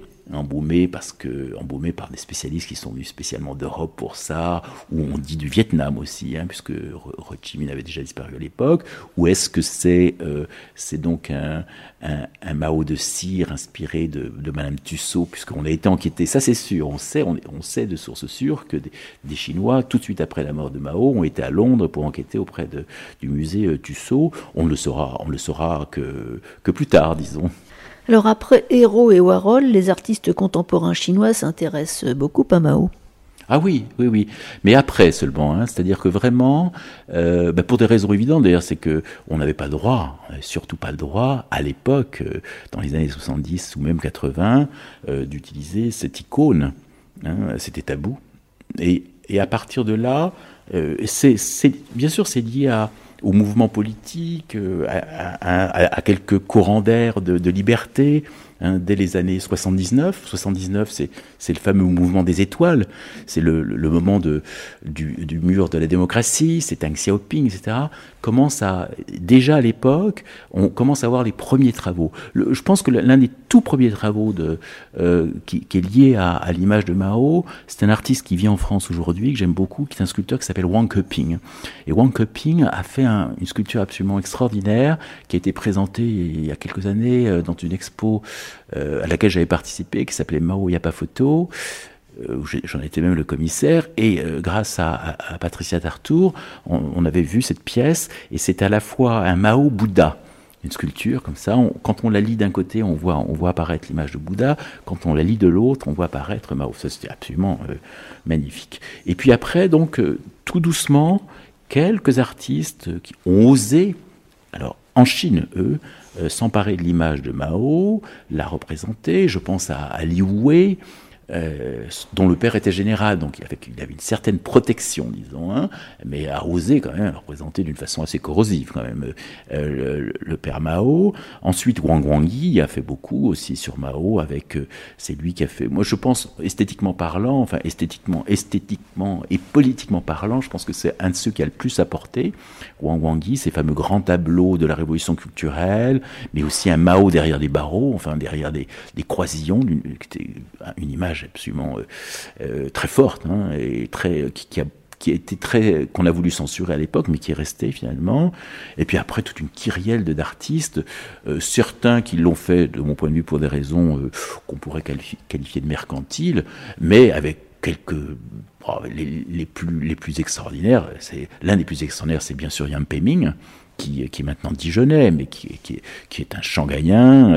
[SPEAKER 2] par des spécialistes qui sont venus spécialement d'Europe pour ça, ou on dit du Vietnam aussi, hein, puisque Ho Chi Minh avait déjà disparu à l'époque, ou est-ce que c'est donc un Mao de cire inspiré de Madame Tussaud, puisqu'on a été enquêté, ça c'est sûr, on sait de sources sûres que des Chinois, tout de suite après la mort de Mao, ont été à Londres pour enquêter auprès du musée Tussaud. On ne le saura que plus tard, disons.
[SPEAKER 1] Alors après Hérault et Warhol, les artistes contemporains chinois s'intéressent beaucoup à Mao.
[SPEAKER 2] Ah oui. Mais après seulement, hein, c'est-à-dire que vraiment, pour des raisons évidentes d'ailleurs, c'est que on n'avait pas le droit, surtout pas le droit, à l'époque, dans les années 70 ou même 80, d'utiliser cette icône. Hein, c'était tabou. Et à partir de là, bien sûr c'est lié au mouvement politique, à quelques courants d'air de liberté, hein, dès les années 79. 79, c'est le fameux mouvement des étoiles, c'est le moment du mur de la démocratie, c'est Deng Xiaoping, etc. Déjà à l'époque, on commence à voir les premiers travaux. Je pense que l'un des tout premiers travaux qui est lié à l'image de Mao, c'est un artiste qui vit en France aujourd'hui, que j'aime beaucoup, qui est un sculpteur qui s'appelle Wang Keping. Et Wang Keping a fait une sculpture absolument extraordinaire, qui a été présentée il y a quelques années dans une expo à laquelle j'avais participé, qui s'appelait Mao y a pas photo, où j'en étais même le commissaire, et grâce à Patricia Tartour, on avait vu cette pièce, et c'est à la fois un Mao Bouddha, une sculpture comme ça. Quand on la lit d'un côté, on voit apparaître l'image de Bouddha, quand on la lit de l'autre, on voit apparaître Mao. Ça, c'était absolument magnifique. Et puis après, donc, tout doucement, quelques artistes qui ont osé, alors en Chine, eux, s'emparer de l'image de Mao, la représenter. Je pense à Liu Wei, dont le père était général, donc il avait une certaine protection, disons, hein, mais a osé quand même le représenter d'une façon assez corrosive, quand même, le père Mao. Ensuite, Wang Wangui a fait beaucoup aussi sur Mao, c'est lui qui a fait, moi je pense, esthétiquement et politiquement parlant, je pense que c'est un de ceux qui a le plus apporté. Wang Wangui, ces fameux grands tableaux de la révolution culturelle, mais aussi un Mao derrière des barreaux, derrière des croisillons, une image absolument très forte, hein, et qui a été qu'on a voulu censurer à l'époque, mais qui est resté finalement. Et puis après, toute une kyrielle d'artistes, certains qui l'ont fait, de mon point de vue, pour des raisons qu'on pourrait qualifier de mercantiles, mais avec les plus extraordinaires. L'un des plus extraordinaires, c'est bien sûr Yang Peming, qui est maintenant dijonnais, mais qui est un shanghaïen,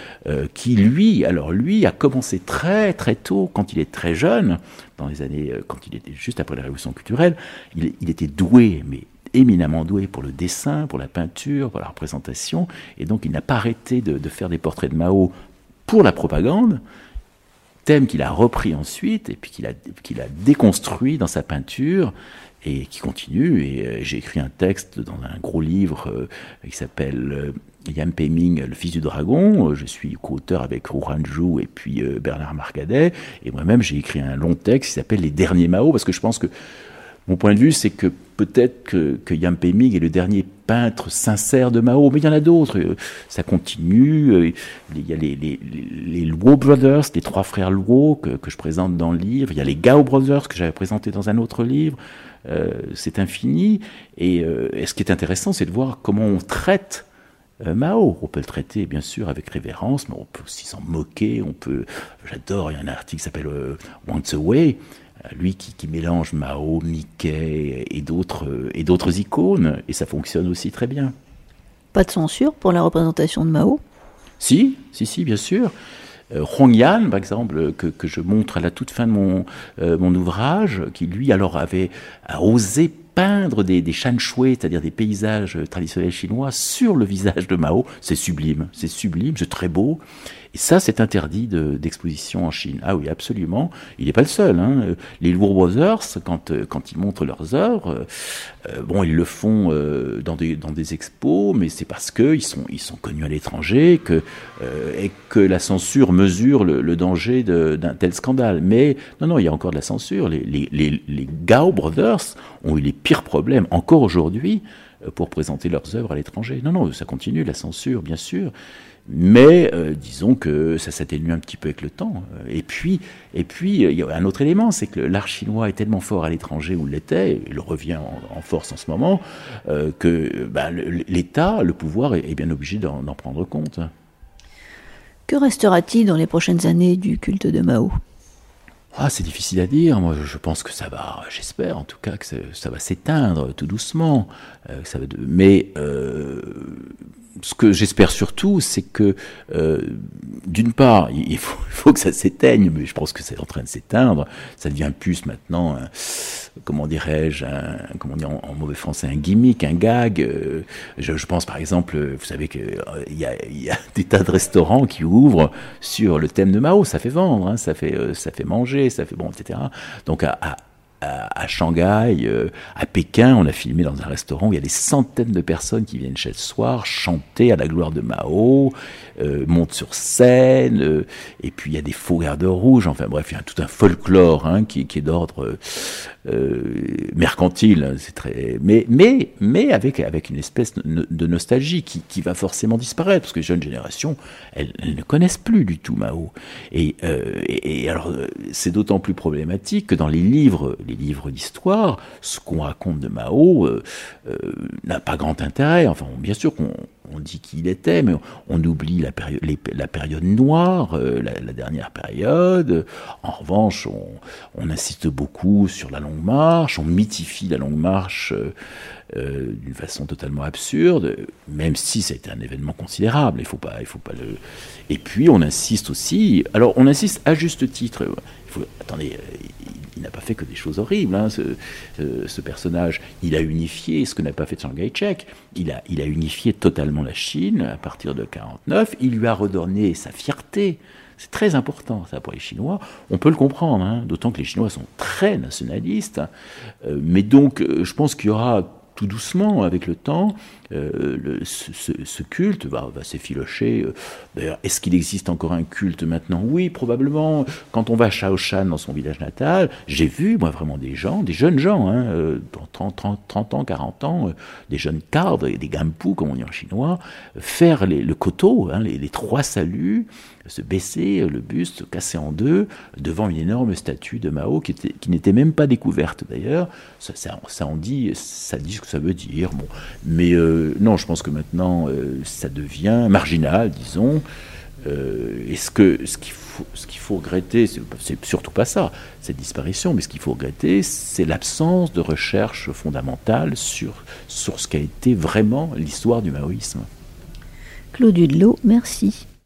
[SPEAKER 2] qui lui a commencé très très tôt, quand il est très jeune, dans les années, quand il était juste après la Révolution culturelle, il était doué, mais éminemment doué pour le dessin, pour la peinture, pour la représentation, et donc il n'a pas arrêté de faire des portraits de Mao pour la propagande, thème qu'il a repris ensuite, et puis qu'il a déconstruit dans sa peinture, et qui continue. Et j'ai écrit un texte dans un gros livre qui s'appelle Yang Peming, le fils du dragon. Je suis co-auteur avec Ru Hanju et puis Bernard Marcadet. Et moi-même, j'ai écrit un long texte qui s'appelle Les Derniers Mao, parce que je pense que mon point de vue, c'est que peut-être que Yang Peming est le dernier peintre sincère de Mao, mais il y en a d'autres. Ça continue. Il y a les Luo Brothers, les trois frères Luo que je présente dans le livre. Il y a les Gao Brothers que j'avais présenté dans un autre livre. C'est infini. Et ce qui est intéressant, c'est de voir comment on traite Mao. On peut le traiter, bien sûr, avec révérence, mais on peut aussi s'en moquer. J'adore, il y a un article qui s'appelle Wang Tze-wei, lui qui mélange Mao, Mickey et d'autres icônes, et ça fonctionne aussi très bien.
[SPEAKER 1] Pas de censure pour la représentation de Mao ?
[SPEAKER 2] Si, bien sûr. Huangyan, par exemple, que je montre à la toute fin de mon ouvrage, qui lui alors a osé peindre des shan-shui, c'est-à-dire des paysages traditionnels chinois, sur le visage de Mao. C'est sublime, c'est très beau. Et ça, c'est interdit d'exposition en Chine. Ah oui, absolument. Il n'est pas le seul, hein. Les Luo Brothers, quand ils montrent leurs œuvres, ils le font dans des expos, mais c'est parce qu'ils sont connus à l'étranger et que la censure mesure le danger d'un tel scandale. Mais non, il y a encore de la censure. Les Gao Brothers ont eu les pires problèmes, encore aujourd'hui, pour présenter leurs œuvres à l'étranger. Non, ça continue, la censure, bien sûr. Mais disons que ça s'atténue un petit peu avec le temps. Et puis il y a un autre élément, c'est que l'art chinois est tellement fort à l'étranger, où il l'était, il revient en force en ce moment, que l'État, le pouvoir est bien obligé d'en prendre compte.
[SPEAKER 1] Que restera-t-il dans les prochaines années du culte de Mao ?
[SPEAKER 2] C'est difficile à dire. Moi, je pense que j'espère en tout cas que ça va s'éteindre tout doucement. Mais ce que j'espère surtout, c'est que, d'une part, il faut que ça s'éteigne, mais je pense que c'est en train de s'éteindre. Ça devient plus maintenant, comment dirais-je, en mauvais français, un gimmick, un gag. Je pense par exemple, vous savez qu'il y a des tas de restaurants qui ouvrent sur le thème de Mao. Ça fait vendre, hein, ça fait manger, ça fait etc. Donc à Shanghai, à Pékin, on a filmé dans un restaurant où il y a des centaines de personnes qui viennent chaque soir chanter à la gloire de Mao, montent sur scène, et puis il y a des faux gardes rouges, enfin bref, il y a tout un folklore qui est d'ordre mercantile, c'est très, mais avec une espèce de nostalgie qui va forcément disparaître, parce que les jeunes générations, elles ne connaissent plus du tout Mao. Et alors, c'est d'autant plus problématique que dans les livres d'histoire, ce qu'on raconte de Mao n'a pas grand intérêt. Enfin, bien sûr qu'on dit qui il était, mais on oublie la période noire, la dernière période. En revanche, on insiste beaucoup sur la Longue Marche, on mythifie la Longue Marche d'une façon totalement absurde, même si c'était un événement considérable. Il faut pas le. Et puis on insiste aussi. Alors on insiste à juste titre. Attendez. Il n'a pas fait que des choses horribles, hein, ce personnage. Il a unifié ce que n'a pas fait Chiang Kai-shek. Il a unifié totalement la Chine à partir de 1949. Il lui a redonné sa fierté. C'est très important, ça, pour les Chinois. On peut le comprendre, hein, d'autant que les Chinois sont très nationalistes. Mais donc, je pense qu'il y aura tout doucement, avec le temps, ce culte va s'effilocher. D'ailleurs, est-ce qu'il existe encore un culte maintenant? Oui, probablement. Quand on va à Shaoshan, dans son village natal, j'ai vu, moi, vraiment des jeunes gens, hein, dans 30 ans, 40 ans, des jeunes cadres, des gampu, comme on dit en chinois, faire le koto, hein, les 3 saluts, se baisser, le buste, se casser en 2, devant une énorme statue de Mao qui n'était même pas découverte d'ailleurs. Ça dit ce que ça veut dire. Bon. Mais non, je pense que maintenant, ça devient marginal, disons. Et ce qu'il faut regretter, c'est surtout pas ça, cette disparition, mais ce qu'il faut regretter, c'est l'absence de recherche fondamentale sur ce qu'a été vraiment l'histoire du maoïsme.
[SPEAKER 1] Claude Hudelot, merci.